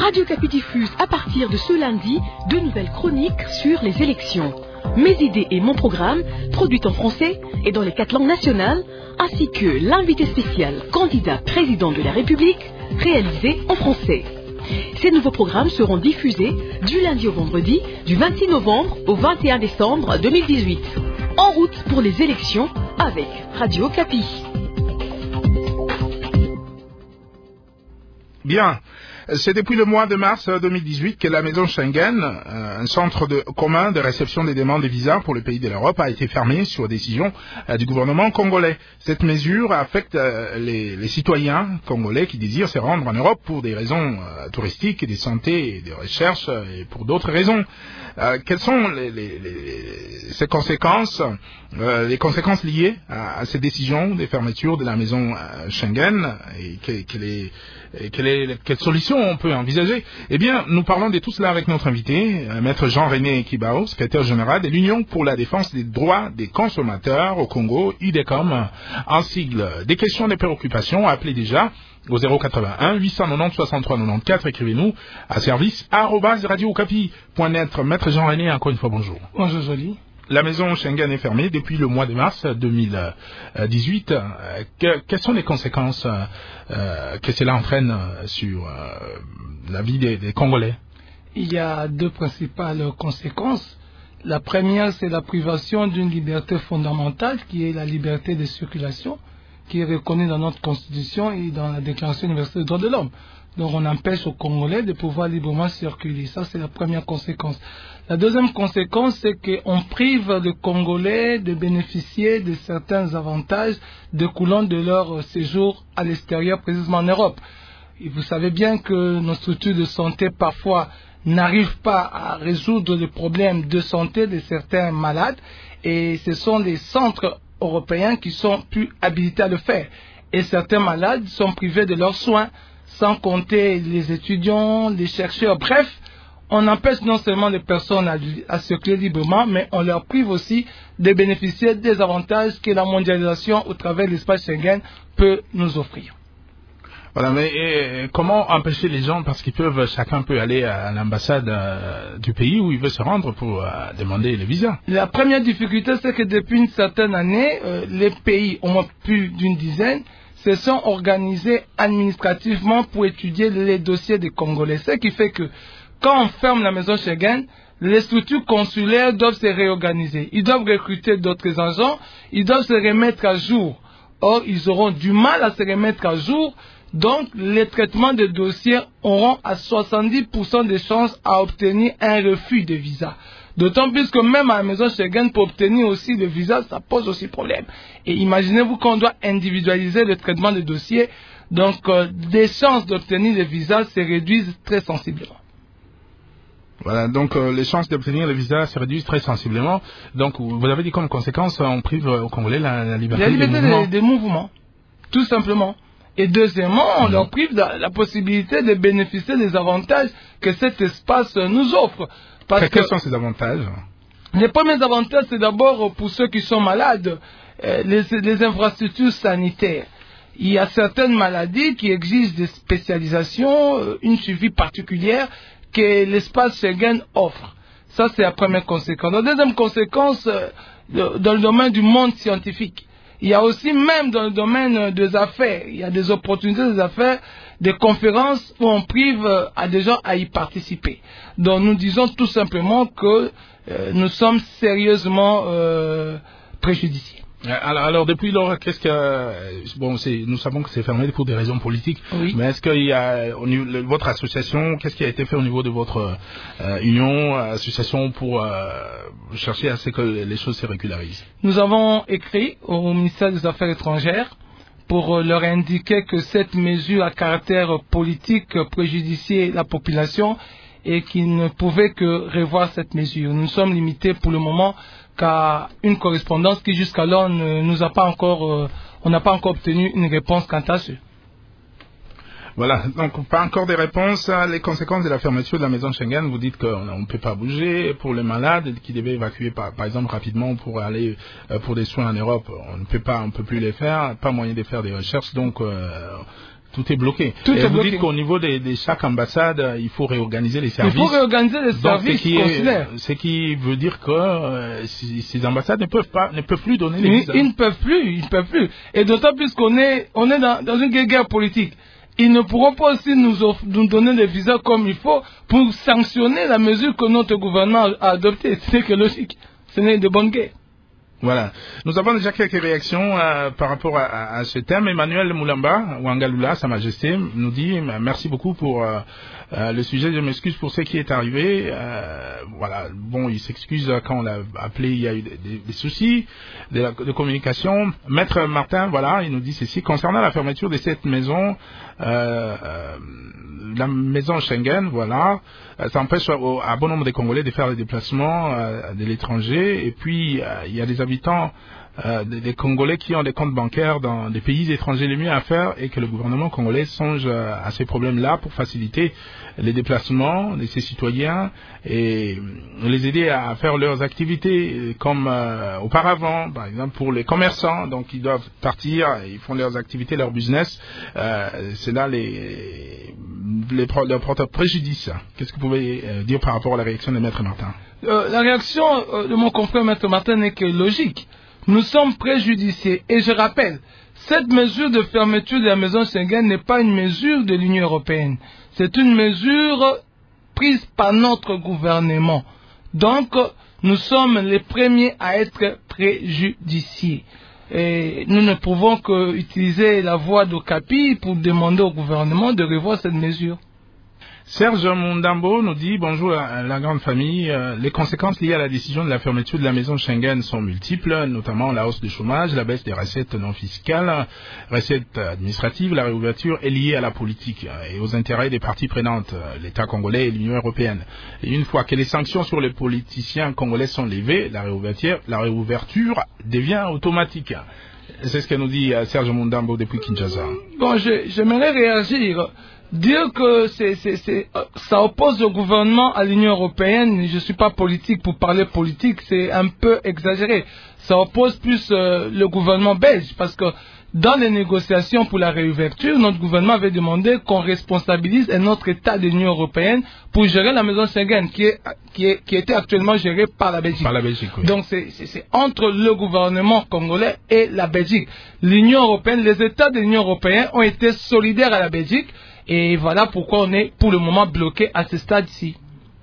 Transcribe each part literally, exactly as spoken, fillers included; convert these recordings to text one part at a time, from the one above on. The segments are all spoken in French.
Radio Okapi diffuse à partir de ce lundi de nouvelles chroniques sur les élections. Mes idées et mon programme, produites en français et dans les quatre langues nationales, ainsi que l'invité spécial candidat président de la République, réalisé en français. Ces nouveaux programmes seront diffusés du lundi au vendredi, du vingt-six novembre au vingt et un décembre deux mille dix-huit. En route pour les élections avec Radio Okapi. Bien. C'est depuis le mois de mars deux mille dix-huit que la maison Schengen, un centre de, commun de réception des demandes de visa pour les pays de l'Europe, a été fermée sur décision du gouvernement congolais. Cette mesure affecte les, les citoyens congolais qui désirent se rendre en Europe pour des raisons touristiques, de santé et de recherche et pour d'autres raisons. Euh, quelles sont les, les, les, ces conséquences, euh, les conséquences liées à, à ces décisions de fermeture de la maison euh, Schengen et que, que les, et quelle est, quelle solution on peut envisager? Eh bien, nous parlons de tout cela avec notre invité, euh, maître Jean-René Kibao, secrétaire général de l'Union pour la défense des droits des consommateurs au Congo, U D E C O M, en sigle. Des questions, des préoccupations, appelez déjà au zéro quatre-vingt-un huit cent quatre-vingt-dix soixante-trois quatre-vingt-quatre, écrivez-nous à service arobase radio okapi point net. Maître Jean-René, encore une fois, bonjour. Bonjour, Jolie. La maison Schengen est fermée depuis le mois de mars deux mille dix-huit. Que, quelles sont les conséquences euh, que cela entraîne sur euh, la vie des, des Congolais? Il y a deux principales conséquences. La première, c'est la privation d'une liberté fondamentale qui est la liberté de circulation, qui est reconnue dans notre Constitution et dans la Déclaration universelle des droits de l'homme. Donc on empêche aux Congolais de pouvoir librement circuler. Ça, c'est la première conséquence. La deuxième conséquence, c'est qu'on prive les Congolais de bénéficier de certains avantages découlant de leur séjour à l'extérieur, précisément en Europe. Et vous savez bien que nos structures de santé, parfois, n'arrivent pas à résoudre les problèmes de santé de certains malades. Et ce sont les centres européens qui sont plus habilités à le faire. Et certains malades sont privés de leurs soins, sans compter les étudiants, les chercheurs. Bref, on empêche non seulement les personnes à, à circuler librement, mais on leur prive aussi de bénéficier des avantages que la mondialisation au travers de l'espace Schengen peut nous offrir. Voilà, mais et, comment empêcher les gens, parce qu'ils peuvent, chacun peut aller à l'ambassade euh, du pays où il veut se rendre pour euh, demander le visa. La première difficulté, c'est que depuis une certaine année, euh, les pays, au moins plus d'une dizaine, se sont organisés administrativement pour étudier les dossiers des Congolais. Ce qui fait que quand on ferme la maison Schengen, les structures consulaires doivent se réorganiser. Ils doivent recruter d'autres agents, ils doivent se remettre à jour. Or, ils auront du mal à se remettre à jour. Donc, les traitements de dossiers auront à soixante-dix pour cent de chances à obtenir un refus de visa. D'autant plus que même à la maison Schengen, pour obtenir aussi le visa, ça pose aussi problème. Et imaginez-vous qu'on doit individualiser le traitement des dossiers. Donc, euh, les chances d'obtenir le visa se réduisent très sensiblement. Voilà, donc euh, les chances d'obtenir le visa se réduisent très sensiblement. Donc, vous avez dit comme conséquence, on prive aux Congolais la, la liberté, la liberté des mouvements. Des, des mouvements, tout simplement. Et deuxièmement, on mmh. leur prive la, la possibilité de bénéficier des avantages que cet espace nous offre. Parce que, quels que sont ces avantages? Les premiers avantages, c'est d'abord pour ceux qui sont malades, euh, les, les infrastructures sanitaires. Il y a certaines maladies qui exigent des spécialisations, euh, une suivi particulière que l'espace Schengen offre. Ça, c'est la première conséquence. La deuxième conséquence, euh, de, dans le domaine du monde scientifique. Il y a aussi, même dans le domaine des affaires, il y a des opportunités des affaires, des conférences où on prive à des gens à y participer. Donc nous disons tout simplement que euh, nous sommes sérieusement euh, préjudiciés. Alors, alors depuis lors, qu'est-ce que bon, c'est, nous savons que c'est fermé pour des raisons politiques. Oui. Mais est-ce qu'il y a au niveau de votre association, qu'est-ce qui a été fait au niveau de votre euh, union, association pour euh, chercher à ce que les choses se régularisent? Nous avons écrit au ministère des Affaires étrangères pour leur indiquer que cette mesure à caractère politique préjudiciait la population et qu'ils ne pouvaient que revoir cette mesure. Nous sommes limités pour le moment qu'à une correspondance qui jusqu'alors ne nous a pas encore, euh, on n'a pas encore obtenu une réponse quant à ce. Voilà, donc pas encore des réponses. Les conséquences de la fermeture de la maison Schengen, vous dites qu'on ne peut pas bouger. Pour les malades qui devaient évacuer par, par exemple rapidement pour aller euh, pour des soins en Europe, on ne peut pas, on ne peut plus les faire, pas moyen de faire des recherches. Donc, euh, Tout est bloqué. Tout et est vous bloqué. dites qu'au niveau de, de chaque ambassade, il faut réorganiser les services. Il faut réorganiser les services Donc, consulaires. Ce qui veut dire que euh, ces, ces ambassades ne peuvent pas, ne peuvent plus donner les Ils, visas. ils ne peuvent plus, ils ne peuvent plus. Et d'autant plus qu'on est, on est dans, dans une guerre politique. Ils ne pourront pas aussi nous, offre, nous donner des visas comme il faut pour sanctionner la mesure que notre gouvernement a adoptée. Ce n'est que logique. Ce n'est de bonne guerre. Voilà. Nous avons déjà quelques réactions euh, par rapport à, à, à ce thème. Emmanuel Moulamba, Wangalula, Sa Majesté, nous dit merci beaucoup pour euh, euh, le sujet. Je m'excuse pour ce qui est arrivé. Euh, voilà. Bon, il s'excuse quand on l'a appelé. Il y a eu des, des, des soucis de, la, de communication. Maître Martin, voilà, il nous dit ceci concernant la fermeture de cette maison. Euh, euh, la maison Schengen, voilà, ça empêche à bon nombre de Congolais de faire les déplacements euh, de l'étranger. Et puis, euh, il y a des habitants, euh, des, des Congolais qui ont des comptes bancaires dans des pays étrangers. Le mieux à faire est que le gouvernement congolais songe euh, à ces problèmes-là pour faciliter les déplacements de ses citoyens et les aider à faire leurs activités comme euh, auparavant. Par exemple, pour les commerçants, donc ils doivent partir, ils font leurs activités, leur business. Euh, c'est là les, les, leur porte préjudice. Qu'est-ce que vous pouvez euh, dire par rapport à la réaction de Maître Martin? Euh, la réaction euh, de mon confrère Maître Martin n'est que logique. Nous sommes préjudiciés. Et je rappelle, cette mesure de fermeture de la maison Schengen n'est pas une mesure de l'Union européenne. C'est une mesure prise par notre gouvernement. Donc, nous sommes les premiers à être préjudiciés. Et nous ne pouvons qu'utiliser la voie d'Okapi pour demander au gouvernement de revoir cette mesure. Serge Mundambo nous dit bonjour à la grande famille. Euh, les conséquences liées à la décision de la fermeture de la maison Schengen sont multiples, notamment la hausse du chômage, la baisse des recettes non fiscales, recettes administratives. La réouverture est liée à la politique et aux intérêts des parties prenantes, l'État congolais et l'Union européenne. Et une fois que les sanctions sur les politiciens congolais sont levées, la réouverture, la réouverture devient automatique. C'est ce que nous dit Serge Mundambo depuis Kinshasa. Bon, je, j'aimerais réagir. Dire que c'est, c'est, c'est, ça oppose le gouvernement à l'Union européenne, je ne suis pas politique pour parler politique, c'est un peu exagéré. Ça oppose plus euh, le gouvernement belge, parce que dans les négociations pour la réouverture, notre gouvernement avait demandé qu'on responsabilise un autre État de l'Union européenne pour gérer la maison Schengen, qui, est, qui, est, qui était actuellement gérée par la Belgique. Par la Belgique, oui. Donc c'est, c'est, c'est entre le gouvernement congolais et la Belgique. L'Union européenne, les États de l'Union européenne ont été solidaires à la Belgique. Et voilà pourquoi on est pour le moment bloqué à ce stade-ci.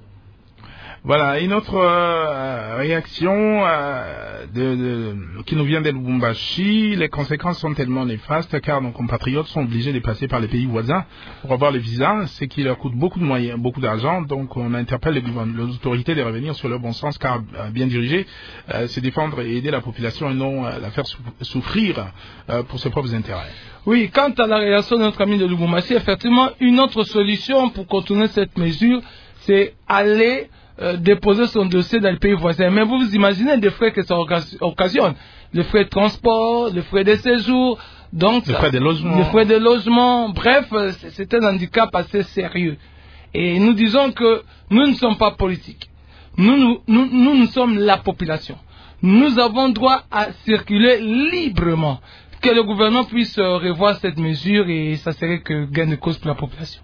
Voilà, une autre euh, réaction euh, de, de, qui nous vient de Lubumbashi. Les conséquences sont tellement néfastes car nos compatriotes sont obligés de passer par les pays voisins pour avoir le visa, ce qui leur coûte beaucoup de moyens, beaucoup d'argent. Donc on interpelle les, les autorités de revenir sur leur bon sens car euh, bien dirigé, euh, c'est défendre et aider la population et non euh, la faire souffrir euh, pour ses propres intérêts. Oui, quant à la réaction de notre ami de Lubumbashi, effectivement, une autre solution pour contourner cette mesure, c'est aller euh, déposer son dossier dans le pays voisin. Mais vous vous imaginez des frais que ça occasionne. Les frais de transport, les frais de séjour, donc les frais de logement. Les frais de logement, bref, c'est un handicap assez sérieux. Et nous disons que nous ne sommes pas politiques. Nous, nous, nous, nous, nous sommes la population. Nous avons droit à circuler librement. Que le gouvernement puisse revoir cette mesure et ça serait que gain de cause pour la population.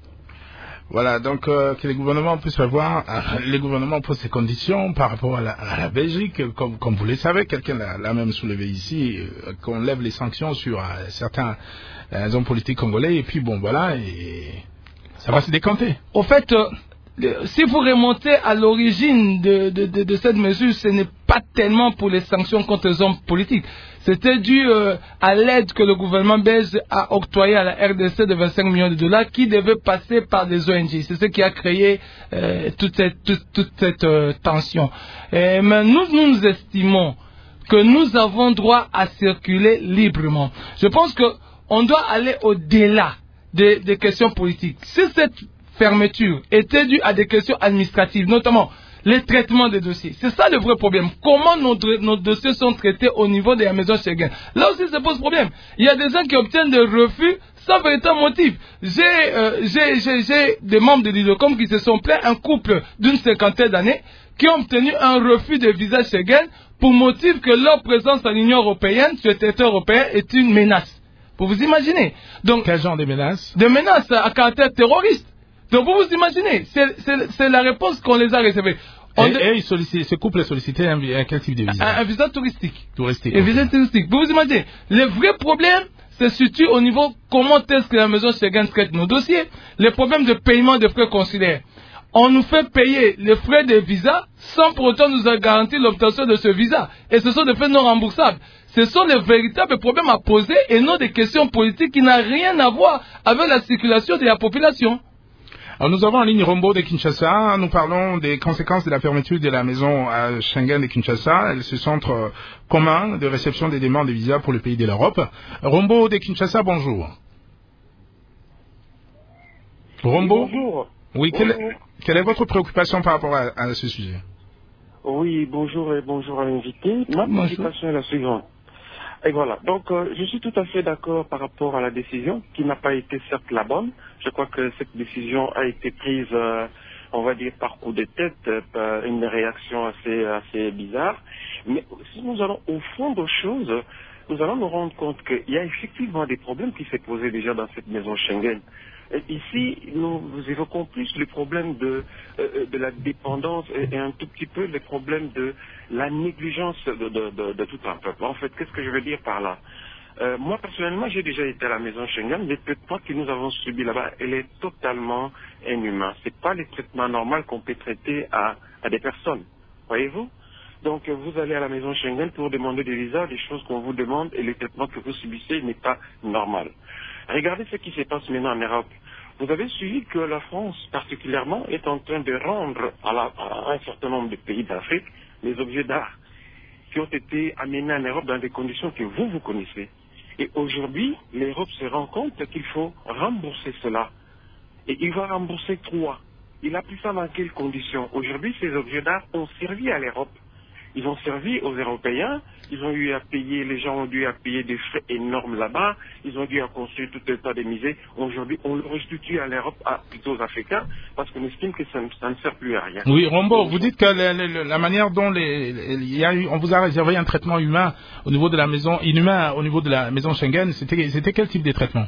Voilà, donc euh, que les gouvernements puissent revoir, euh, les gouvernements posent ces conditions par rapport à la, à la Belgique, comme, comme vous le savez, quelqu'un l'a, l'a même soulevé ici, euh, qu'on lève les sanctions sur euh, certains euh, hommes politiques congolais, et puis bon voilà, et ça va se décanter. Au fait, euh, si vous remontez à l'origine de, de, de, de cette mesure, ce n'est pas tellement pour les sanctions contre les hommes politiques. C'était dû euh, à l'aide que le gouvernement belge a octroyée à la R D C de vingt-cinq millions de dollars qui devait passer par des O N G. C'est ce qui a créé euh, toute cette, toute, toute cette euh, tension. Et, mais nous, nous nous estimons que nous avons droit à circuler librement. Je pense qu'on doit aller au-delà des, des questions politiques. Si cette fermeture était due à des questions administratives, notamment les traitements des dossiers. C'est ça le vrai problème. Comment nos, nos dossiers sont traités au niveau de la maison Schengen. Là aussi, ça pose problème. Il y a des gens qui obtiennent des refus sans véritable motif. J'ai, euh, j'ai, j'ai, j'ai des membres de l'I D O C O M qui se sont plaints, un couple d'une cinquantaine d'années, qui ont obtenu un refus de visa Schengen pour motif que leur présence à l'Union européenne, sur le territoire européen, est une menace. Pour vous imaginer. Donc, quel genre de menaces? Des menaces à caractère terroriste. Donc, vous vous imaginez, c'est la réponse qu'on les a réservées. Et, de... et ce couple sollicitait un, un, quel type de visa? Un, un visa touristique. Touristique. Un visa touristique. Vous vous imaginez, le vrai problème se situe au niveau comment est-ce que la maison Schengen traite nos dossiers, les problèmes de paiement des frais consulaires. On nous fait payer les frais de visa sans pour autant nous garantir l'obtention de ce visa. Et ce sont des frais non remboursables. Ce sont les véritables problèmes à poser et non des questions politiques qui n'ont rien à voir avec la circulation de la population. Alors nous avons en ligne Rombo de Kinshasa. Nous parlons des conséquences de la fermeture de la maison à Schengen de Kinshasa. C'est ce centre commun de réception des demandes de visa pour le pays de l'Europe. Rombo de Kinshasa, bonjour. Rombo? Bonjour. Oui, quelle, bonjour. Quelle est votre préoccupation par rapport à, à ce sujet? Oui, bonjour et bonjour à l'invité. Ma préoccupation est la suivante. Et voilà, donc euh, je suis tout à fait d'accord par rapport à la décision qui n'a pas été certes la bonne. Je crois que cette décision a été prise, euh, on va dire, par coup de tête, euh, par une réaction assez, assez bizarre. Mais si nous allons au fond des choses, nous allons nous rendre compte qu'il y a effectivement des problèmes qui s'est posé déjà dans cette maison Schengen. Et ici, nous, nous évoquons plus les problèmes de, euh, de la dépendance et, et un tout petit peu les problèmes de la négligence de, de, de, de tout un peuple. En fait, qu'est-ce que je veux dire par là? euh, Moi, personnellement, j'ai déjà été à la maison Schengen. Les traitements que nous avons subis là-bas, elle est totalement inhumaine. Ce n'est pas les traitements normaux qu'on peut traiter à, à des personnes. Voyez-vous? Donc, vous allez à la maison Schengen pour demander des visas, des choses qu'on vous demande, et les traitements que vous subissez n'est pas normal. Regardez ce qui se passe maintenant en Europe. Vous avez suivi que la France, particulièrement, est en train de rendre à, la, à un certain nombre de pays d'Afrique les objets d'art qui ont été amenés en Europe dans des conditions que vous, vous connaissez. Et aujourd'hui, l'Europe se rend compte qu'il faut rembourser cela. Et il va rembourser trois. Il a pris ça dans quelles conditions? Aujourd'hui, ces objets d'art ont servi à l'Europe. Ils ont servi aux Européens, ils ont eu à payer, les gens ont dû à payer des frais énormes là-bas, ils ont dû à construire tout un tas de musées. Aujourd'hui, on le restitue à l'Europe, plutôt aux Africains, parce qu'on estime que ça, ça ne sert plus à rien. Oui, Rombo, vous dites que la, la, la manière dont les, les, il y a eu, on vous a réservé un traitement humain au niveau de la maison, inhumain au niveau de la maison Schengen, c'était, c'était quel type de traitement?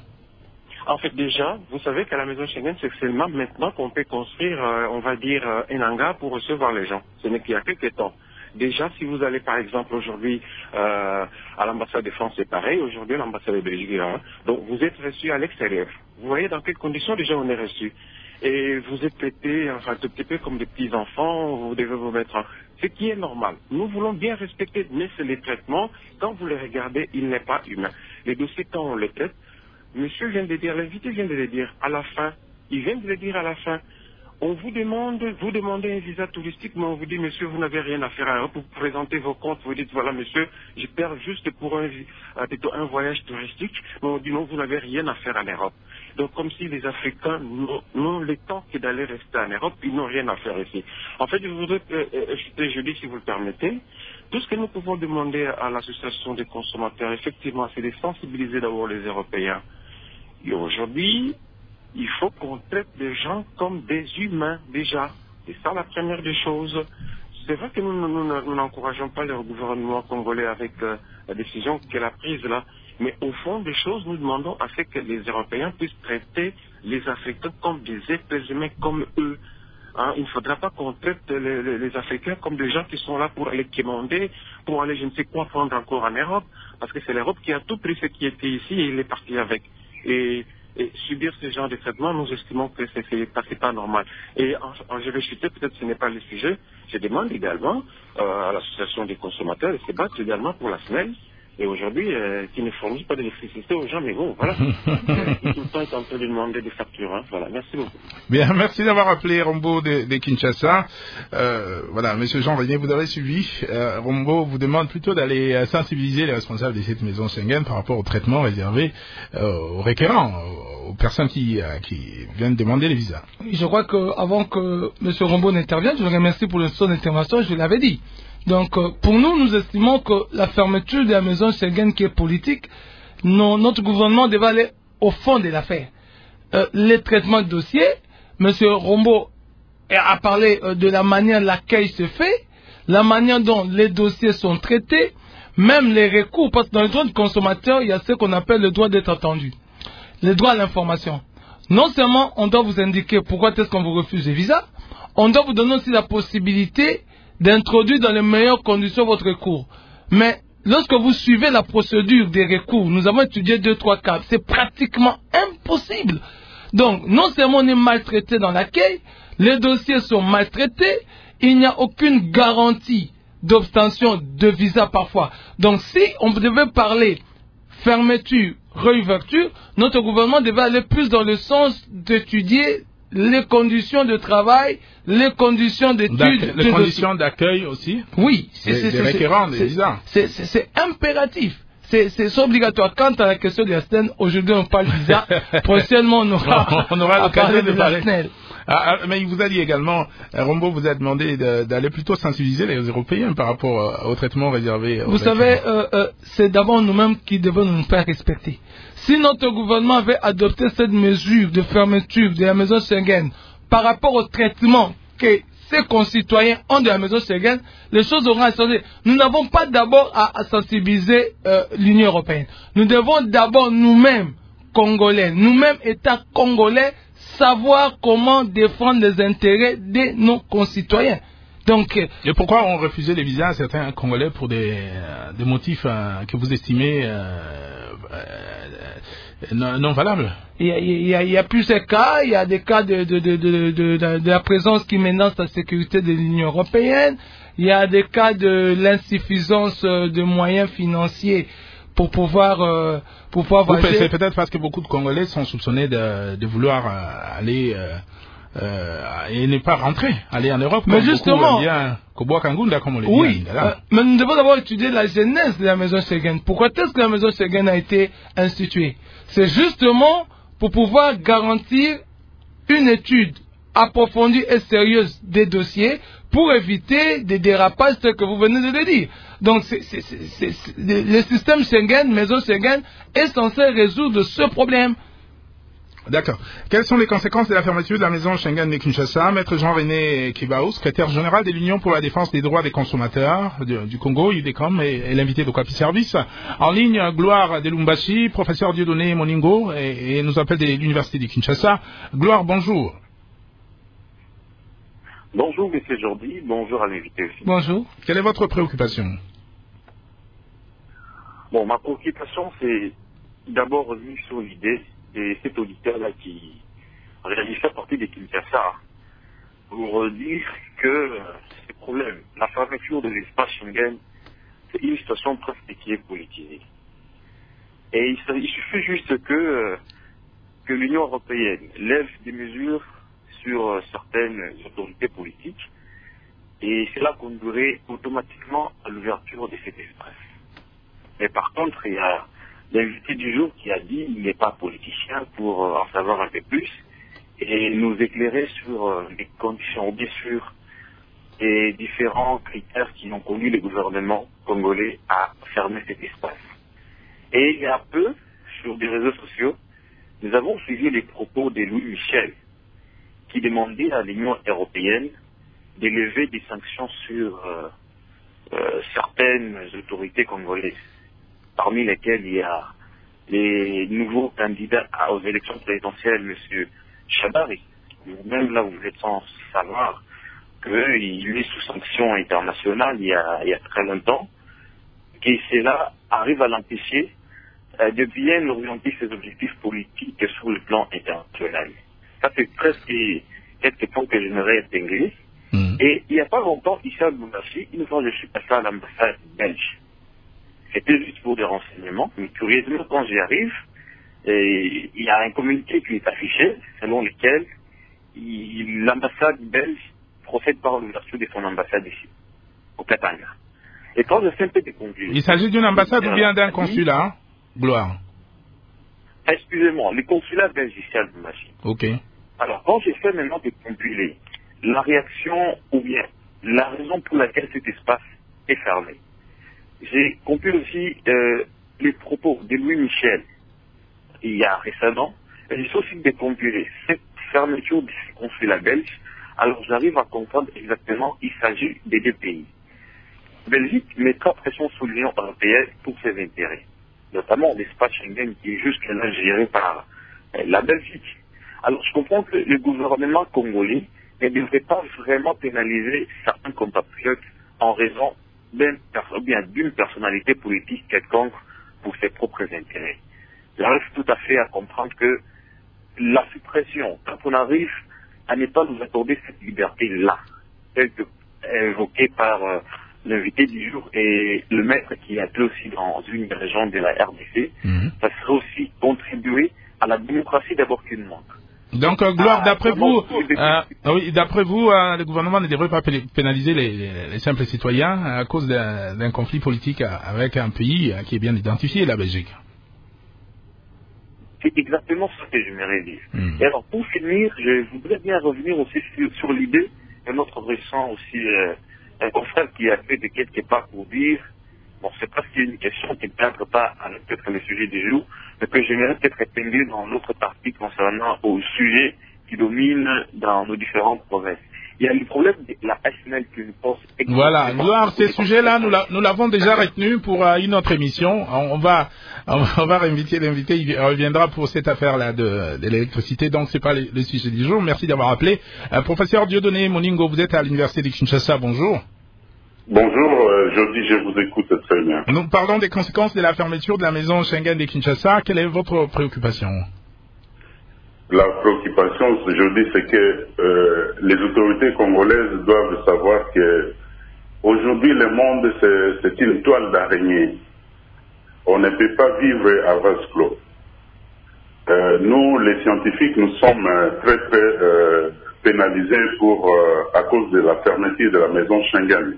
En fait, déjà, vous savez qu'à la maison Schengen, c'est seulement maintenant qu'on peut construire, euh, on va dire, euh, un hangar pour recevoir les gens. Ce n'est qu'il y a quelques temps. Déjà, si vous allez par exemple aujourd'hui euh, à l'ambassade de France, c'est pareil. Aujourd'hui, l'ambassade de Belgique est là. Donc, vous êtes reçu à l'extérieur. Vous voyez dans quelles conditions déjà on est reçu. Et vous êtes traités, enfin, un tout petit peu comme des petits-enfants. Vous devez vous mettre en... Ce qui est normal. Nous voulons bien respecter, mais c'est les traitements. Quand vous les regardez, il n'est pas humain. Les dossiers, quand on les traite, monsieur vient de dire, l'invité vient de le dire à la fin. Il vient de le dire à la fin. On vous demande, vous demandez un visa touristique, mais on vous dit, monsieur, vous n'avez rien à faire à Europe, vous présentez vos comptes, vous dites, voilà, monsieur, je perds juste pour un, plutôt un voyage touristique, mais on dit, non, vous n'avez rien à faire en Europe. Donc, comme si les Africains n'ont le temps que d'aller rester en Europe, ils n'ont rien à faire ici. En fait, je voudrais ajouter, je dis, si vous le permettez, tout ce que nous pouvons demander à l'association des consommateurs, effectivement, c'est de sensibiliser d'abord les Européens. Et aujourd'hui, il faut qu'on traite les gens comme des humains, déjà. C'est ça la première des choses. C'est vrai que nous, nous, nous, nous n'encourageons pas le gouvernement congolais avec euh, la décision qu'elle a prise là. Mais au fond des choses, nous demandons à ce que les Européens puissent traiter les Africains comme des êtres humains comme eux. Hein, il ne faudra pas qu'on traite les, les, les Africains comme des gens qui sont là pour aller quémander, pour aller je ne sais quoi prendre encore en Europe. Parce que c'est l'Europe qui a tout pris ce qui était ici et il est parti avec. Et... Et subir ce genre de traitement, nous estimons que ce n'est pas, pas normal. Et en, en je vais chuter, peut-être que ce n'est pas le sujet. Je demande également euh, à l'association des consommateurs de se battre également pour la S N E L. Et aujourd'hui, euh, qui ne fournit pas d'électricité aux gens, mais bon, voilà. euh, tout le temps est en train de demander des factures. Hein. Voilà, merci beaucoup. Bien, merci d'avoir appelé Rombo de, de Kinshasa. Euh, voilà, Monsieur Jean Régnier, vous avez suivi. Euh, Rombo vous demande plutôt d'aller euh, sensibiliser les responsables de cette maison Schengen par rapport au traitement réservé euh, aux requérants, aux, aux personnes qui, euh, qui viennent demander les visas. Je crois qu'avant que Monsieur Rombo n'intervienne, je le remercie pour son intervention, je l'avais dit. Donc, euh, pour nous, nous estimons que la fermeture de la maison Schengen qui est politique, non, notre gouvernement devait aller au fond de l'affaire. Euh, les traitements de dossiers, M. Rombo a parlé euh, de la manière laquelle se fait, la manière dont les dossiers sont traités, même les recours, parce que dans le droit du consommateur, il y a ce qu'on appelle le droit d'être entendu, le droit à l'information. Non seulement on doit vous indiquer pourquoi est-ce qu'on vous refuse les visas, on doit vous donner aussi la possibilité d'introduire dans les meilleures conditions votre recours. Mais lorsque vous suivez la procédure des recours, nous avons étudié deux, trois cas, c'est pratiquement impossible. Donc, non seulement on est maltraité dans l'accueil, les dossiers sont maltraités, il n'y a aucune garantie d'obtention de visa parfois. Donc, si on devait parler fermeture, réouverture, notre gouvernement devait aller plus dans le sens d'étudier les conditions de travail, les conditions d'études. Les conditions d'accueil aussi. Oui. C'est des récurrents des visas. C'est impératif. C'est obligatoire. Quant à la question de la S N E L, aujourd'hui on parle de visa, prochainement on aura, on aura l'occasion de, de parler. La S N E L. Ah, mais il vous a dit également, Rombo vous a demandé d'aller plutôt sensibiliser les Européens par rapport au traitement réservé aux Vous savez, euh, euh, c'est d'abord nous-mêmes qui devons nous faire respecter. Si notre gouvernement avait adopté cette mesure de fermeture de la maison Schengen par rapport au traitement que ses concitoyens ont de la maison Schengen, les choses auront changé. Nous n'avons pas d'abord à, à sensibiliser euh, l'Union européenne. Nous devons d'abord nous-mêmes, Congolais, nous-mêmes États congolais, savoir comment défendre les intérêts de nos concitoyens. Donc, et pourquoi on refusait les visas à certains Congolais pour des, euh, des motifs euh, que vous estimez euh, euh, non, non valables? Il y, a, il, y a, il y a plusieurs cas. Il y a des cas de, de, de, de, de, de, de la présence qui menace la sécurité de l'Union européenne. Il y a des cas de l'insuffisance de moyens financiers pour pouvoir euh, pour pouvoir voyager. C'est peut-être parce que beaucoup de Congolais sont soupçonnés de, de vouloir euh, aller euh, euh, et ne pas rentrer, aller en Europe. Mais justement, bien Koboa Kangunda, comme on le dit. Oui, euh, mais nous devons d'abord étudier la genèse de la maison Schengen. Pourquoi est-ce que la maison Schengen a été instituée? C'est justement pour pouvoir garantir une étude approfondie et sérieuse des dossiers pour éviter des dérapages tels que vous venez de le dire. Donc, c'est, c'est, c'est, c'est, le système Schengen, maison Schengen, est censé résoudre ce problème. D'accord. Quelles sont les conséquences de la fermeture de la maison Schengen de Kinshasa? Maître Jean-René Kibaou, secrétaire général de l'Union pour la défense des droits des consommateurs du, du Congo, U D C O M, et, et l'invité de Okapi Service. En ligne, Gloire Delumbashi, professeur Dieudonné Moningo, et, et nous appelle de l'Université de Kinshasa. Gloire, bonjour. Bonjour, M. Jordi. Bonjour à l'invité aussi. Bonjour. Quelle est votre préoccupation? Bon, ma préoccupation, c'est d'abord revenir sur l'idée de cet auditeur-là qui réalisait partie de Kinshasa pour dire que ce problème, la fermeture de l'espace Schengen, c'est une situation presque qui est politisée. Et il, il suffit juste que, que l'Union européenne lève des mesures sur certaines autorités politiques et cela conduirait automatiquement à l'ouverture de cet espace. Mais par contre, il y a l'invité du jour qui a dit qu'il n'est pas politicien pour en savoir un peu plus et nous éclairer sur les conditions, bien sûr, et différents critères qui ont conduit le gouvernement congolais à fermer cet espace. Et il y a peu, sur des réseaux sociaux, nous avons suivi les propos de Louis Michel qui demandait à l'Union européenne de lever des sanctions sur euh, euh, certaines autorités congolaises, parmi lesquelles il y a les nouveaux candidats aux élections présidentielles, M. Chabari. Même là, vous êtes sans savoir qu'il est sous sanctions internationales il y a, il y a très longtemps, et cela arrive à l'empêcher euh, de bien orienter ses objectifs politiques sur le plan international. Ça fait presque quelques points que j'aimerais épingler. Mmh. Et il n'y a pas longtemps, Issa Boubachi, une fois je suis passé à l'ambassade belge. C'était juste pour des renseignements, mais curieusement, quand j'y arrive, et, il y a un communiqué qui est affiché, selon lequel l'ambassade belge procède par l'ouverture de son ambassade ici, au Katanga. Et quand je fais un peu de conclusion... Il s'agit d'une ambassade ou bien d'un consulat, hein? Gloire. Excusez-moi, le consulat belge ici à Boubachi. Ok. Alors, quand j'ai fait maintenant de compiler la réaction ou bien la raison pour laquelle cet espace est fermé, j'ai compilé aussi euh, les propos de Louis Michel il y a récemment, et j'ai aussi de compiler cette fermeture de ce consulat belge. Alors, j'arrive à comprendre exactement qu'il s'agit des deux pays. Belgique mettra pression sur l'Union européenne pour ses intérêts, notamment l'espace Schengen qui est jusque-là géré par euh, la Belgique. Alors je comprends que le gouvernement congolais ne devrait pas vraiment pénaliser certains compatriotes en raison d'une d'une personnalité politique quelconque pour ses propres intérêts. J'arrive tout à fait à comprendre que la suppression, quand on arrive à ne pas nous accorder cette liberté-là, telle que évoquée par euh, l'invité du jour et le maître qui est appelé aussi dans une région de la R D C, mmh. ça serait aussi contribuer à la démocratie d'abord qu'une manque. Donc, euh, Gloire, ah, d'après vous, euh, oui, d'après vous, euh, le gouvernement ne devrait pas pénaliser les, les, les simples citoyens à cause d'un, d'un conflit politique avec un pays qui est bien identifié, la Belgique. C'est exactement ce que j'aimerais dire. Mmh. Et alors, pour finir, je voudrais bien revenir aussi sur, sur l'idée de notre récent aussi euh, un confrère qui a fait de quelque part pour dire, bon, c'est parce qu'il y a une question qui ne cadre pas à peut-être le sujet du jour, mais que j'aimerais peut-être épingler dans l'autre partie concernant au sujet qui domine dans nos différentes provinces. Il y a le problème de la S N L que je pense... Voilà, Gloire, ces sujets-là, nous, la, nous l'avons déjà retenu pour euh, une autre émission. On, on va on, on va réinviter l'invité, il reviendra pour cette affaire-là de, de l'électricité, donc c'est pas le, le sujet du jour. Merci d'avoir appelé. Euh, professeur Dieudonné Moningo, vous êtes à l'université de Kinshasa, bonjour. Bonjour, euh, Jody, je vous écoute très bien. Nous parlons des conséquences de la fermeture de la maison Schengen de Kinshasa. Quelle est votre préoccupation? La préoccupation, je dis, c'est que euh, les autorités congolaises doivent savoir que aujourd'hui le monde c'est, c'est une toile d'araignée. On ne peut pas vivre à vase clos. Euh, nous, les scientifiques, nous sommes euh, très très euh, pénalisés pour euh, à cause de la fermeture de la maison Schengen.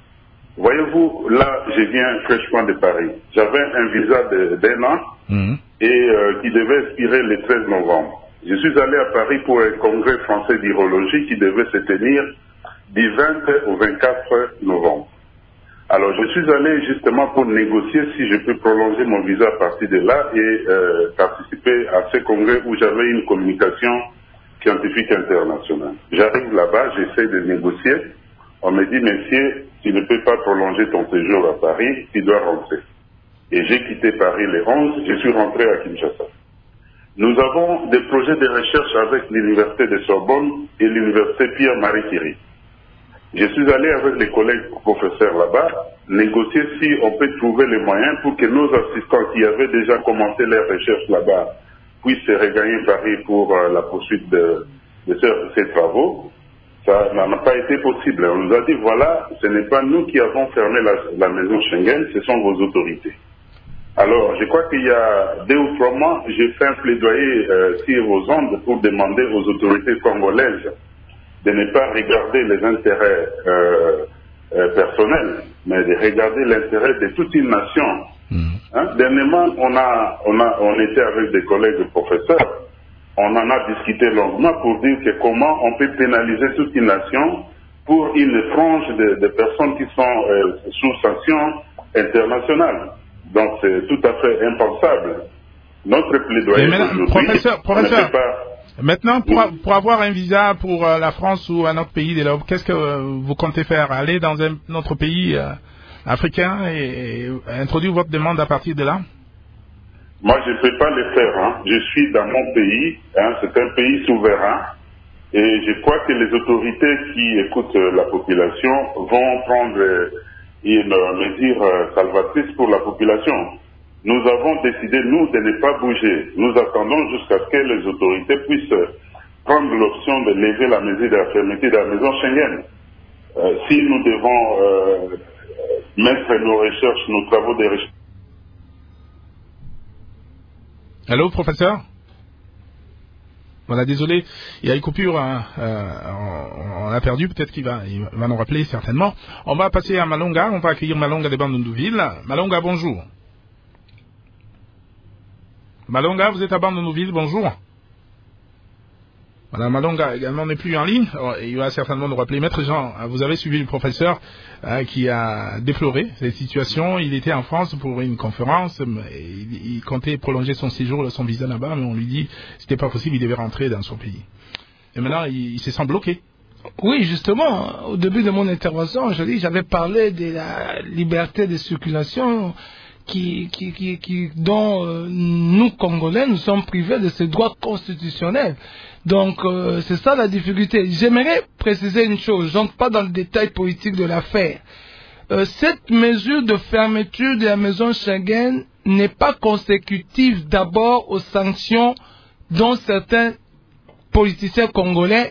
Voyez-vous, là, je viens fraîchement de Paris. J'avais un visa de, d'un an mmh. et euh, qui devait expirer le treize novembre. Je suis allé à Paris pour un congrès français d'urologie qui devait se tenir du vingt au vingt-quatre novembre. Alors, je suis allé justement pour négocier si je peux prolonger mon visa à partir de là et euh, participer à ce congrès où j'avais une communication scientifique internationale. J'arrive là-bas, j'essaie de négocier. On me dit, monsieur, tu ne peux pas prolonger ton séjour à Paris, tu dois rentrer. Et j'ai quitté Paris le onze, je suis rentré à Kinshasa. Nous avons des projets de recherche avec l'université de Sorbonne et l'université Pierre-Marie Curie. Je suis allé avec les collègues professeurs là-bas, négocier si on peut trouver les moyens pour que nos assistants qui avaient déjà commencé leurs recherches là-bas puissent regagner Paris pour euh, la poursuite de, de ces, ces travaux. Ça n'a pas été possible. On nous a dit, voilà, ce n'est pas nous qui avons fermé la, la maison Schengen, ce sont vos autorités. Alors, je crois qu'il y a deux ou trois mois, j'ai fait un plaidoyer euh, sur aux ondes pour demander aux autorités congolaises de ne pas regarder les intérêts euh, euh, personnels, mais de regarder l'intérêt de toute une nation. Mmh. Hein? Dernièrement, on a, on a, on était avec des collègues professeurs, on en a discuté longuement pour dire que comment on peut pénaliser toute une nation pour une frange de, de personnes qui sont euh, sous sanction internationale. Donc c'est tout à fait impensable. Notre plaidoyer aujourd'hui, professeur, professeur, on ne peut pas... Maintenant, pour, pour avoir un visa pour euh, la France ou un autre pays de l'Europe, qu'est-ce que euh, vous comptez faire? Aller dans un autre pays euh, africain et, et introduire votre demande à partir de là? Moi, je ne peux pas le faire. Hein. Je suis dans mon pays. Hein. C'est un pays souverain. Et je crois que les autorités qui écoutent euh, la population vont prendre euh, une euh, mesure euh, salvatrice pour la population. Nous avons décidé, nous, de ne pas bouger. Nous attendons jusqu'à ce que les autorités puissent prendre l'option de lever la mesure de la fermeture de la maison Schengen. Euh, si nous devons euh, mettre nos recherches, nos travaux de recherche. Allô, professeur? Voilà, désolé, il y a une coupure, hein, euh, on, on a perdu, peut-être qu'il va, il va nous rappeler certainement. On va passer à Malonga, on va accueillir Malonga de Bandundu-Ville. Malonga, bonjour. Malonga, vous êtes à Bandundu-Ville, bonjour. Voilà, Malonga également n'est plus en ligne, il va certainement nous rappeler. Maître Jean, vous avez suivi le professeur euh, qui a déploré cette situation. Il était en France pour une conférence, il, il comptait prolonger son séjour, son visa là-bas, mais on lui dit que c'était pas possible, il devait rentrer dans son pays. Et maintenant, il, il se sent bloqué. Oui, justement, au début de mon intervention, je dis, j'avais parlé de la liberté de circulation qui, qui, qui, qui, dont euh, nous, Congolais, nous sommes privés de ce droit constitutionnel. Donc, euh, c'est ça la difficulté. J'aimerais préciser une chose, j'entre pas dans le détail politique de l'affaire. Euh, cette mesure de fermeture de la maison Schengen n'est pas consécutive d'abord aux sanctions dont certains politiciens congolais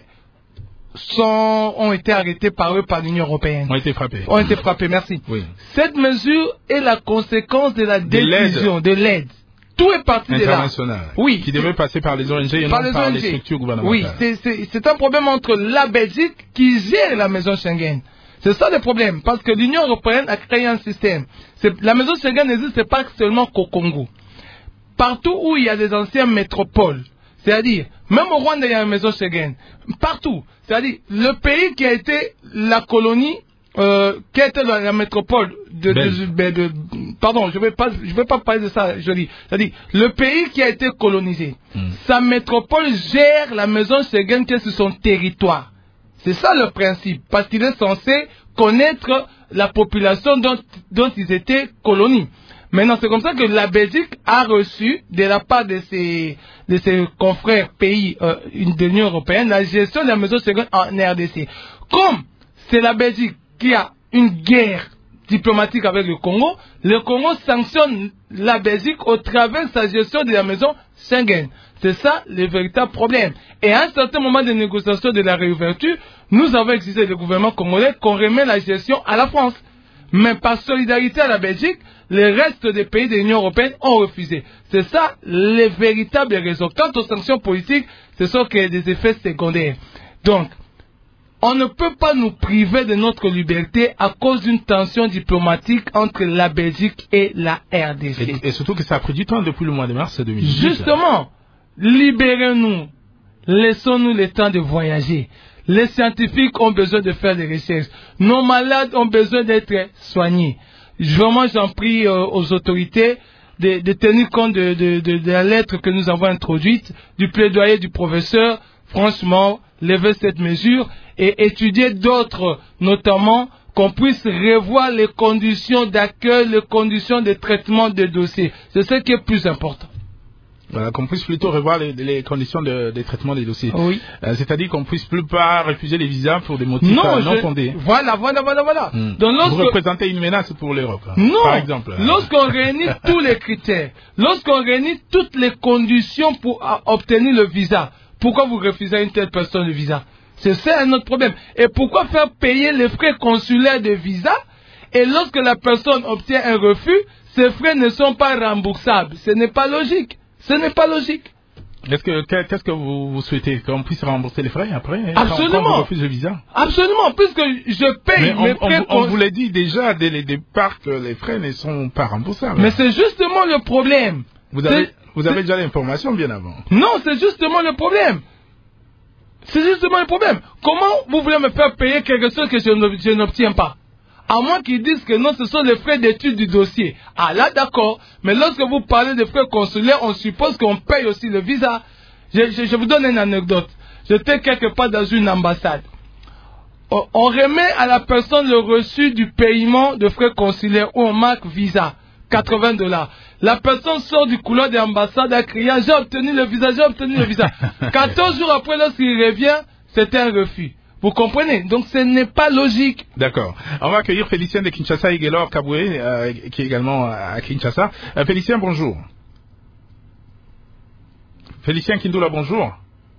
sont, ont été arrêtés par eux, par l'Union européenne. Ont été frappés. Ont été frappés, merci. Oui. Cette mesure est la conséquence de la décision, de l'aide. Tout est parti de là. International. Oui. Qui devait passer par les O N G et par non les par O N G. les structures gouvernementales. Oui, c'est un problème entre la Belgique qui gère la maison Schengen. C'est ça le problème, parce que l'Union européenne a créé un système. La maison Schengen n'existe pas seulement qu'au Congo. Partout où il y a des anciennes métropoles, c'est-à-dire, même au Rwanda, il y a une maison Schengen. Partout. C'est-à-dire, le pays qui a été la colonie, euh, qui a été la, la métropole de, de, de, de, pardon, je ne vais pas, je vais pas parler de ça, je dis. C'est-à-dire, le pays qui a été colonisé, mm. sa métropole gère la maison Schengen qui est sur son territoire. C'est ça le principe, parce qu'il est censé connaître la population dont, dont ils étaient colonies. Maintenant, c'est comme ça que la Belgique a reçu, de la part de ses, de ses confrères pays euh, de l'Union européenne, la gestion de la maison Schengen en R D C. Comme c'est la Belgique qui a une guerre diplomatique avec le Congo, le Congo sanctionne la Belgique au travers de sa gestion de la maison Schengen. C'est ça le véritable problème. Et à un certain moment de négociation de la réouverture, nous avons exigé le gouvernement congolais qu'on remet la gestion à la France. Mais par solidarité à la Belgique, les restes des pays de l'Union européenne ont refusé. C'est ça les véritables raisons. Quant aux sanctions politiques, ce sont que des effets secondaires. Donc, on ne peut pas nous priver de notre liberté à cause d'une tension diplomatique entre la Belgique et la R D C. Et, et surtout que ça a pris du temps depuis le mois de mars deux mille dix-huit. Justement, libérez-nous, laissons-nous le temps de voyager. Les scientifiques ont besoin de faire des recherches. Nos malades ont besoin d'être soignés. Vraiment, j'en prie euh, aux autorités de, de tenir compte de, de, de, de la lettre que nous avons introduite, du plaidoyer du professeur. Franchement, lever cette mesure et étudier d'autres, notamment qu'on puisse revoir les conditions d'accueil, les conditions de traitement des dossiers. C'est ce qui est plus important. Voilà, qu'on puisse plutôt revoir les, les conditions de, de traitement des dossiers. Oui. Euh, C'est-à-dire qu'on puisse plus pas refuser les visas pour des motifs non, euh, non je... fondés. Voilà, voilà, voilà, voilà. Mmh. Donc, lorsque... Vous représentez une menace pour l'Europe, hein, non. par exemple. Lorsqu'on réunit tous les critères, lorsqu'on réunit toutes les conditions pour obtenir le visa, pourquoi vous refusez à une telle personne le visa? C'est ça un autre problème. Et pourquoi faire payer les frais consulaires de visa et lorsque la personne obtient un refus, ces frais ne sont pas remboursables? Ce n'est pas logique. Ce n'est pas logique. Est-ce que, qu'est-ce que vous, vous souhaitez? Qu'on puisse rembourser les frais après? Absolument. Quand, quand on refuse le visa? Absolument, puisque je paye Mais mes on, frais. On, on vous l'a dit déjà dès le départ que les frais ne sont pas remboursables. Mais c'est justement le problème. Vous avez, vous avez déjà l'information bien avant. Non, c'est justement le problème. C'est justement le problème. Comment vous voulez me faire payer quelque chose que je n'obtiens pas? À moins qu'ils disent que non, ce sont les frais d'étude du dossier. Ah là, d'accord. Mais lorsque vous parlez de frais consulaires, on suppose qu'on paye aussi le visa. Je, je, je vous donne une anecdote. J'étais quelque part dans une ambassade. On, on remet à la personne le reçu du paiement de frais consulaires où on marque visa. quatre-vingts dollars. La personne sort du couloir de l'ambassade en criant « J'ai obtenu le visa, j'ai obtenu le visa ». quatorze jours après, lorsqu'il revient, c'était un refus. Vous comprenez? Donc ce n'est pas logique. D'accord. On va accueillir Félicien de Kinshasa et Gelor Kaboué, euh, qui est également à Kinshasa. Euh, Félicien, bonjour. Félicien Kindoula, bonjour.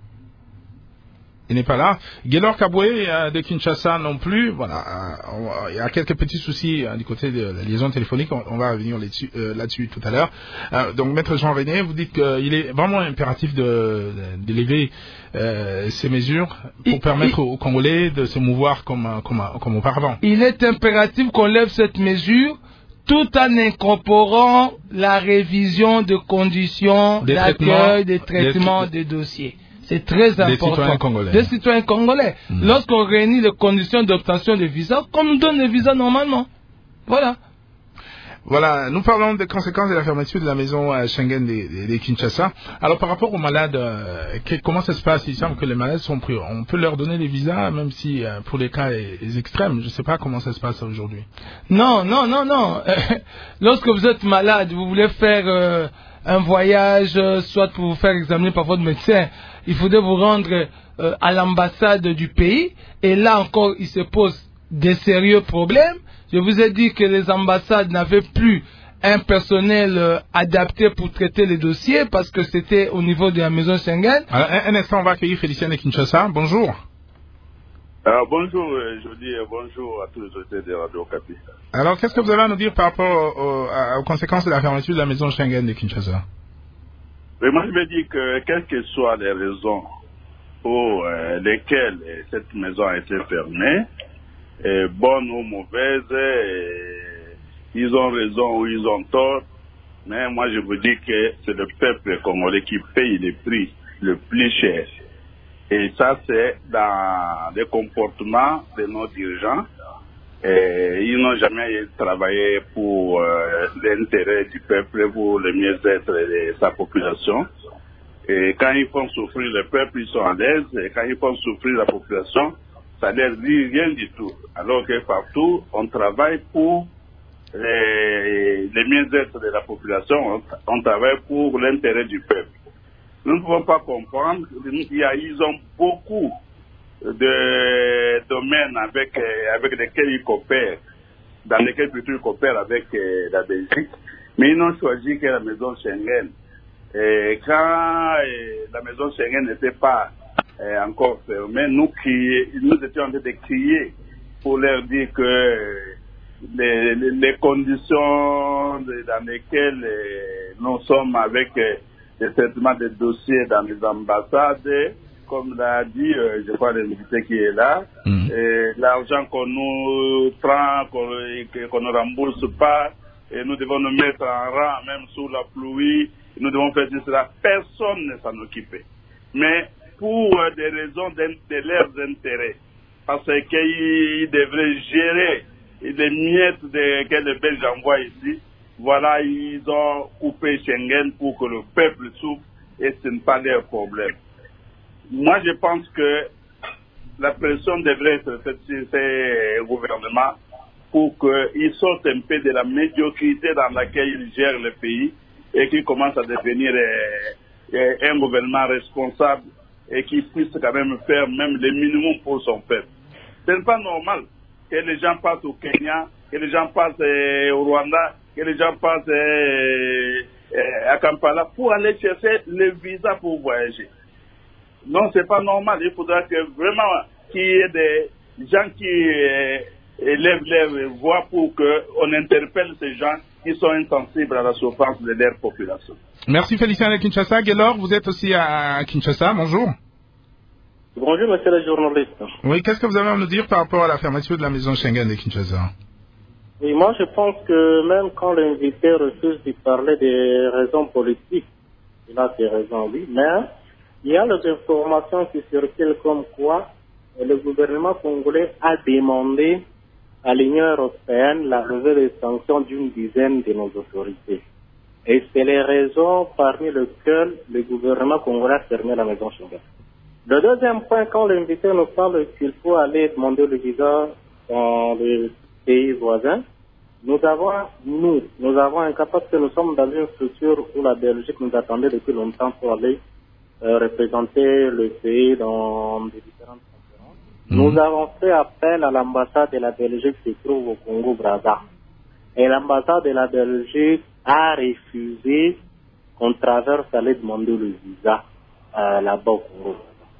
Il n'est pas là. Gelor Kaboué euh, de Kinshasa non plus. Voilà. Euh, on, il y a quelques petits soucis euh, du côté de la liaison téléphonique. On, on va revenir là-dessus, euh, là-dessus tout à l'heure. Euh, donc, Maître Jean-René, vous dites qu'il est vraiment impératif de, d'élever euh, ces mesures pour il, permettre il, aux Congolais de se mouvoir comme, comme, comme auparavant. Il est impératif qu'on lève cette mesure tout en incorporant la révision de conditions des d'accueil, des traitements des, des dossiers. C'est très important. Des citoyens congolais. Des citoyens congolais. Mmh. Lorsqu'on réunit les conditions d'obtention de visa, qu'on nous donne les visas normalement. Voilà. Voilà, nous parlons des conséquences de la fermeture de la maison euh, Schengen de, de, de Kinshasa. Alors par rapport aux malades, euh, que, comment ça se passe? Il semble que les malades sont pris. On peut leur donner des visas, même si euh, pour les cas les, les extrêmes. Je ne sais pas comment ça se passe aujourd'hui. Non, non, non, non. Lorsque vous êtes malade, vous voulez faire euh, un voyage, euh, soit pour vous faire examiner par votre médecin, il faudrait vous rendre euh, à l'ambassade du pays. Et là encore, il se pose des sérieux problèmes. Je vous ai dit que les ambassades n'avaient plus un personnel euh, adapté pour traiter les dossiers parce que c'était au niveau de la maison Schengen. Alors, un, un instant, on va accueillir Félicien de Kinshasa. Bonjour. Alors, bonjour, euh, je dis euh, bonjour à tous les auditeurs de Radio Okapi. Alors, qu'est-ce que vous avez à nous dire par rapport au, au, aux conséquences de la fermeture de la maison Schengen de Kinshasa? Mais moi, je me dis que, quelles que soient les raisons pour euh, lesquelles euh, cette maison a été fermée, et bonnes ou mauvaises, et ils ont raison ou ils ont tort, mais moi je vous dis que c'est le peuple congolais qui paye le prix le plus cher. Et ça c'est dans les comportements de nos dirigeants. Et ils n'ont jamais travaillé pour euh, l'intérêt du peuple, pour le mieux-être de sa population. Et quand ils font souffrir le peuple, ils sont à l'aise, et quand ils font souffrir la population, ça ne leur dit rien du tout. Alors que partout, on travaille pour les, les mieux-être de la population, on, on travaille pour l'intérêt du peuple. Nous ne pouvons pas comprendre, il y a, ils ont beaucoup de domaines avec, avec lesquels ils coopèrent, dans lesquels plutôt ils coopèrent avec la Belgique, mais ils n'ont choisi que la maison Schengen. Et quand la maison Schengen n'était pas Euh, encore fermé, nous, crier, nous étions en train de crier pour leur dire que les, les, les conditions de, dans lesquelles euh, nous sommes avec euh, le traitement des dossiers dans les ambassades, comme l'a dit, euh, je crois, l'invité qui est là, mmh. et l'argent qu'on nous prend, qu'on, qu'on ne rembourse pas, et nous devons nous mettre en rang, même sous la pluie, nous devons faire cela. Personne ne s'en occupait. Mais pour des raisons de, de leurs intérêts, parce qu'ils devraient gérer les miettes de, que les Belges envoient ici. Voilà, ils ont coupé Schengen pour que le peuple souffre et ce n'est pas leur problème. Moi, je pense que la pression devrait être faite sur ces gouvernements pour qu'ils sortent un peu de la médiocrité dans laquelle ils gèrent le pays et qu'ils commencent à devenir euh, un gouvernement responsable et qui puisse quand même faire même le minimum pour son peuple. Ce n'est pas normal que les gens passent au Kenya, que les gens passent euh, au Rwanda, que les gens passent euh, euh, à Kampala pour aller chercher le visa pour voyager. Non, c'est pas normal. Il faudra que vraiment qu'il y ait des gens qui euh, élèvent leur voix pour qu'on interpelle ces gens qui sont insensibles à la souffrance de leur population. Merci Félicien de Kinshasa. Gaylor, vous êtes aussi à Kinshasa. Bonjour. Bonjour, monsieur le journaliste. Oui, qu'est-ce que vous avez à nous dire par rapport à la fermeture de la maison Schengen de Kinshasa? Oui, moi je pense que même quand l'invité refuse de parler des raisons politiques, il a des raisons, oui, mais il y a des informations qui circulent comme quoi le gouvernement congolais a demandé à l'Union européenne la levée des sanctions d'une dizaine de nos autorités. Et c'est les raisons parmi lesquelles le gouvernement congolais a fermé la maison Schengen. Le deuxième point, quand l'invité nous parle qu'il faut aller demander le visa dans les pays voisins, nous avons, nous, nous avons un cas parce que nous sommes dans une structure où la Belgique nous attendait depuis longtemps pour aller euh, représenter le pays dans des différentes conférences. Mmh. Nous avons fait appel à l'ambassade de la Belgique qui se trouve au Congo-Brazzaville. Et l'ambassade de la Belgique a refusé qu'on traverse aller demander le visa euh, là-bas au Congo.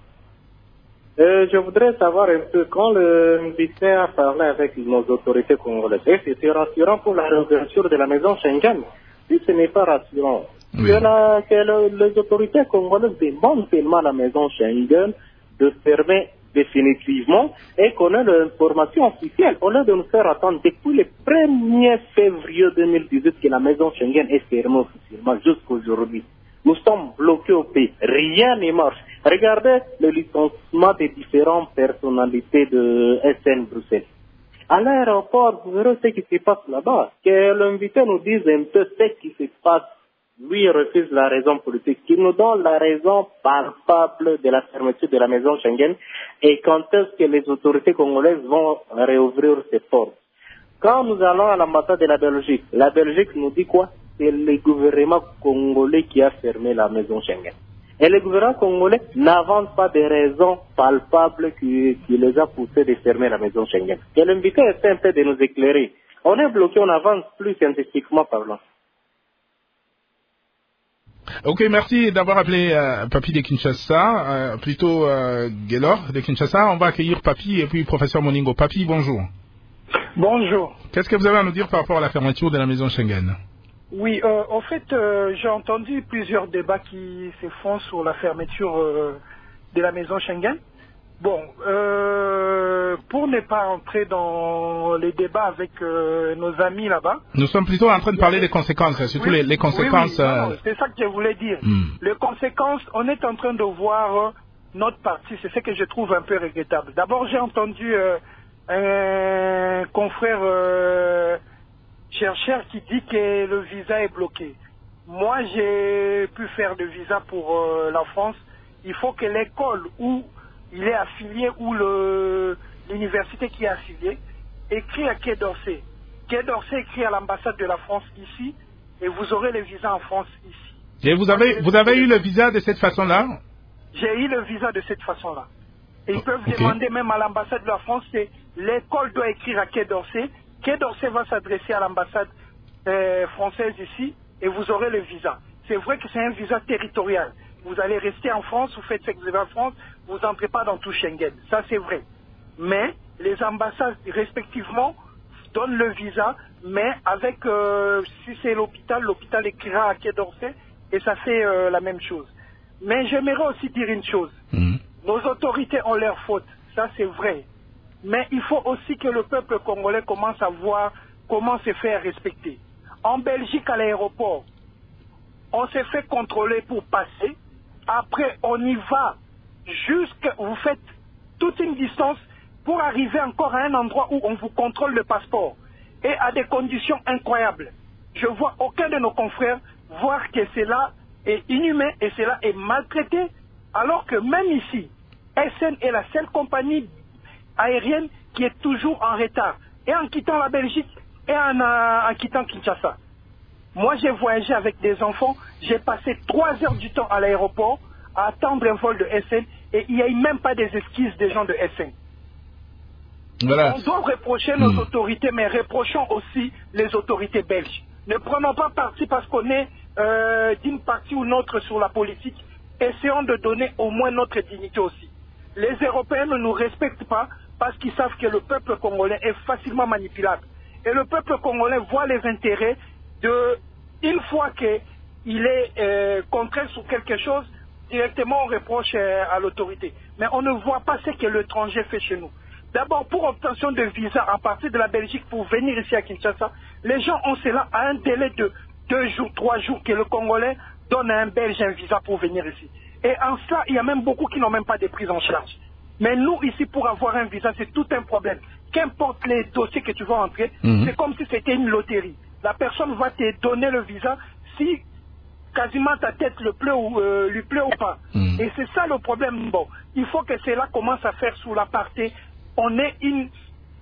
Euh, je voudrais savoir un peu, quand l'invité a parlé avec nos autorités congolaises, c'était rassurant pour la réouverture de la maison Schengen. Si ce n'est pas rassurant, oui. que, la, que le, les autorités congolaises demandent seulement la maison Schengen de fermer définitivement et qu'on ait l'information officielle, au lieu de nous faire attendre depuis le premier février deux mille dix-huit que la maison Schengen est fermée officiellement jusqu'aujourd'hui. Nous sommes bloqués au pays, rien ne marche. Regardez le licenciement des différentes personnalités de S N Bruxelles. À l'aéroport, vous verrez ce qui se passe là-bas. Que l'invité nous dise un peu ce qui se passe. Lui, il refuse la raison politique. Qu'il nous donne la raison palpable de la fermeture de la maison Schengen et quand est-ce que les autorités congolaises vont réouvrir ces portes. Quand nous allons à l'ambassade de la Belgique, la Belgique nous dit quoi? C'est le gouvernement congolais qui a fermé la maison Schengen. Et le gouvernement congolais n'avance pas de raisons palpables qui, qui les a poussés de fermer la maison Schengen. Et l'invité essaie un peu de nous éclairer. On est bloqué, on avance plus scientifiquement parlant. Ok, merci d'avoir appelé euh, Papi de Kinshasa, euh, plutôt euh, Gelor de Kinshasa. On va accueillir Papi et puis professeur Moningo. Papi, bonjour. Bonjour. Qu'est-ce que vous avez à nous dire par rapport à la fermeture de la maison Schengen? Oui, euh, en fait, euh, j'ai entendu plusieurs débats qui se font sur la fermeture euh, de la maison Schengen. Bon, euh, pour ne pas entrer dans les débats avec euh, nos amis là-bas... Nous sommes plutôt en train de parler des conséquences, surtout oui, les, les conséquences... Oui, oui. Non, non, c'est ça que je voulais dire. Mm. Les conséquences, on est en train de voir euh, notre parti, c'est ce que je trouve un peu regrettable. D'abord, j'ai entendu euh, un confrère... Euh, chercheur qui dit que le visa est bloqué. Moi, j'ai pu faire le visa pour euh, la France. Il faut que l'école où il est affilié ou le, l'université qui est affiliée écrit à Quai d'Orsay. Quai d'Orsay écrit à l'ambassade de la France ici et vous aurez le visa en France ici. Et vous avez, vous avez eu le visa de cette façon-là? J'ai eu le visa de cette façon-là. Et ils peuvent okay. demander même à l'ambassade de la France que l'école doit écrire à Quai d'Orsay. Quai d'Orsay va s'adresser à l'ambassade euh, française ici et vous aurez le visa. C'est vrai que c'est un visa territorial. Vous allez rester en France, vous faites ce que vous avez en France, vous n'entrez pas dans tout Schengen. Ça, c'est vrai. Mais les ambassades, respectivement, donnent le visa, mais avec, euh, si c'est l'hôpital, l'hôpital écrira à Quai d'Orsay et ça fait euh, la même chose. Mais j'aimerais aussi dire une chose. Mmh. Nos autorités ont leurs fautes. Ça, c'est vrai. Mais il faut aussi que le peuple congolais commence à voir comment se faire respecter. En Belgique, à l'aéroport, on s'est fait contrôler pour passer. Après, on y va jusqu'à... Vous faites toute une distance pour arriver encore à un endroit où on vous contrôle le passeport. Et à des conditions incroyables. Je vois aucun de nos confrères voir que cela est inhumain et cela est maltraité. Alors que même ici, S N est la seule compagnie aérienne qui est toujours en retard, et en quittant la Belgique, et en, euh, en quittant Kinshasa. Moi, j'ai voyagé avec des enfants, j'ai passé trois heures du temps à l'aéroport à attendre un vol de S N, et il n'y a eu même pas des esquisses des gens de S N. Voilà. On doit reprocher nos mmh. autorités, mais reprochons aussi les autorités belges. Ne prenons pas parti parce qu'on est euh, d'une partie ou l'autre sur la politique, essayons de donner au moins notre dignité aussi. Les Européens ne nous respectent pas parce qu'ils savent que le peuple congolais est facilement manipulable. Et le peuple congolais voit les intérêts de, une fois qu'il est euh, contraint sur quelque chose, directement on reproche euh, à l'autorité. Mais on ne voit pas ce que l'étranger fait chez nous. D'abord, pour obtention de visa à partir de la Belgique pour venir ici à Kinshasa, les gens ont cela à un délai de deux jours, trois jours que le Congolais donne à un Belge un visa pour venir ici. Et en cela, il y a même beaucoup qui n'ont même pas de prise en charge. Mais nous, ici, pour avoir un visa, c'est tout un problème. Qu'importe les dossiers que tu vas entrer, mmh. c'est comme si c'était une loterie. La personne va te donner le visa si quasiment ta tête le plaît ou, euh, lui plaît ou pas. Mmh. Et c'est ça le problème. Bon, il faut que cela commence à faire sous la partie. On est une,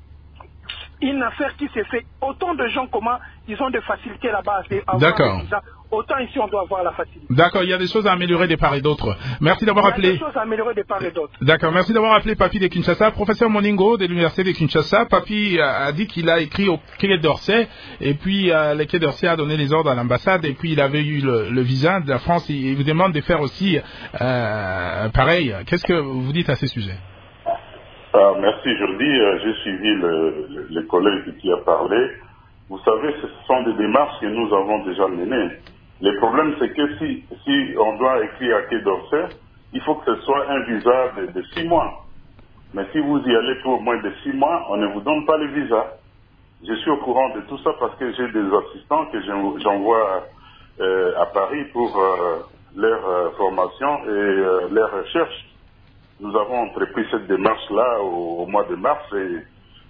une affaire qui s'est fait. Autant de gens, comment ils ont de facilité là-bas à avoir un visa. Autant ici, on doit avoir la facilité. D'accord, il y a des choses à améliorer de part et d'autre. Merci d'avoir appelé. Il y a des choses à améliorer de part et d'autre. D'accord, merci d'avoir appelé Papi de Kinshasa. Professeur Moningo de l'Université de Kinshasa. Papi a dit qu'il a écrit au Quai d'Orsay, et puis euh, le Quai d'Orsay a donné les ordres à l'ambassade, et puis il avait eu le, le visa de la France. Il vous demande de faire aussi euh, pareil. Qu'est-ce que vous dites à ce sujet? Ah, merci Jordi. Euh, j'ai suivi le, le, le collègue qui a parlé. Vous savez, ce sont des démarches que nous avons déjà menées. Le problème, c'est que si, si on doit écrire à Quai d'Orsay, il faut que ce soit un visa de, de six mois. Mais si vous y allez pour moins de six mois, on ne vous donne pas le visa. Je suis au courant de tout ça parce que j'ai des assistants que j'envoie euh, à Paris pour euh, leur euh, formation et euh, leur recherche. Nous avons entrepris cette démarche-là au, au mois de mars et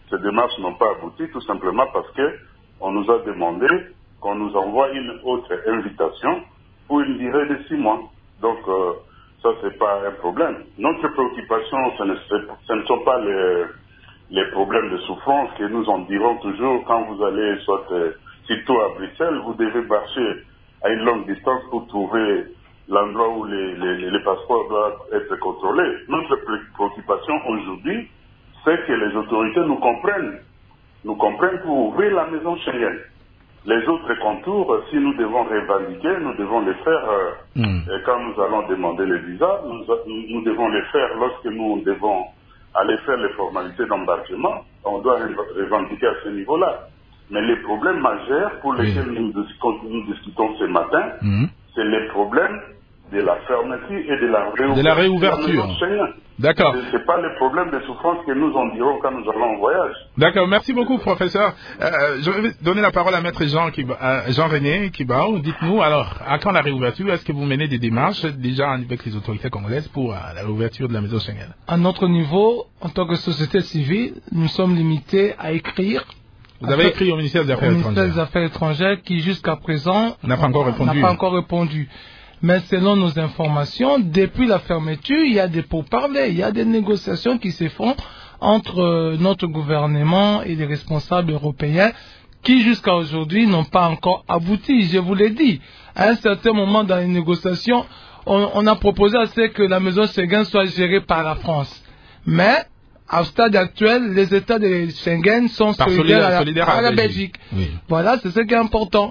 ces démarches n'ont pas abouti, tout simplement parce qu'on nous a demandé qu'on nous envoie une autre invitation pour une durée de six mois. Donc, euh, ça, c'est pas un problème. Notre préoccupation, ce ne, ce ne sont pas les, les problèmes de souffrance que nous en dirons toujours quand vous allez, soit euh, surtout à Bruxelles, vous devez marcher à une longue distance pour trouver l'endroit où les, les, les passeports doivent être contrôlés. Notre préoccupation aujourd'hui, c'est que les autorités nous comprennent, nous comprennent pour ouvrir la maison Schengen. Les autres contours, si nous devons revendiquer, nous devons les faire euh, mm. et quand nous allons demander les visas, nous, nous devons les faire lorsque nous devons aller faire les formalités d'embarquement. On doit revendiquer à ce niveau-là. Mais les problèmes majeurs pour lesquels oui. nous, discutons, nous discutons ce matin, mm. c'est les problèmes de la fermeture et de la réouverture. De la réouverture. D'accord. Ce n'est pas les problèmes de souffrance que nous en dirons quand nous allons en voyage. D'accord. Merci beaucoup, professeur. Euh, je vais donner la parole à maître Jean, euh, Jean-René Kibao. Dites-nous, alors, à quand la réouverture? Est-ce que vous menez des démarches déjà avec les autorités congolaises pour euh, la réouverture de la maison Schengen? À notre niveau, en tant que société civile, nous sommes limités à écrire. Vous avez écrit au ministère des Affaires étrangères. Au ministère des Affaires étrangères qui, jusqu'à présent, n'a pas encore répondu. N'a pas encore répondu. Mais selon nos informations, depuis la fermeture, il y a des pourparlers, il y a des négociations qui se font entre notre gouvernement et les responsables européens qui, jusqu'à aujourd'hui, n'ont pas encore abouti. Je vous l'ai dit, à un certain moment dans les négociations, on, on a proposé à ce que la maison Schengen soit gérée par la France. Mais, au stade actuel, les États de Schengen sont solidaires à la, solidaire à la Belgique. Belgique. Oui. Voilà, c'est ce qui est important.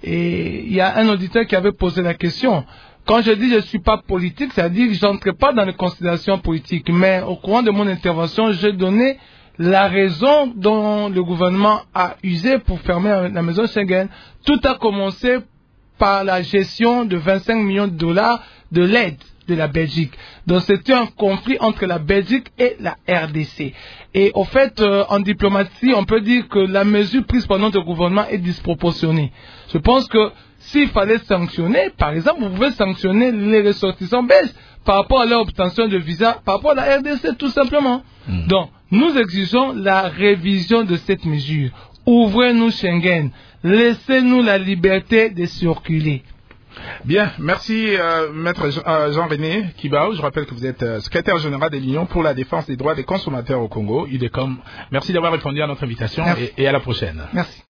Et il y a un auditeur qui avait posé la question. Quand je dis je ne suis pas politique, c'est-à-dire que je n'entre pas dans les considérations politiques. Mais au cours de mon intervention, j'ai donné la raison dont le gouvernement a usé pour fermer la maison Schengen. Tout a commencé par la gestion de vingt-cinq millions de dollars de l'aide de la Belgique. Donc c'était un conflit entre la Belgique et la R D C. Et au fait, euh, en diplomatie, on peut dire que la mesure prise par notre gouvernement est disproportionnée. Je pense que s'il fallait sanctionner, par exemple, vous pouvez sanctionner les ressortissants belges par rapport à leur obtention de visa, par rapport à la R D C tout simplement. Mmh. Donc, nous exigeons la révision de cette mesure. Ouvrez-nous Schengen. Laissez-nous la liberté de circuler. Bien, merci euh, maître Jean-René Kibao. Je rappelle que vous êtes euh, secrétaire général de l'Union pour la défense des droits des consommateurs au Congo, U D E C O M. Merci d'avoir répondu à notre invitation et, et à la prochaine. Merci.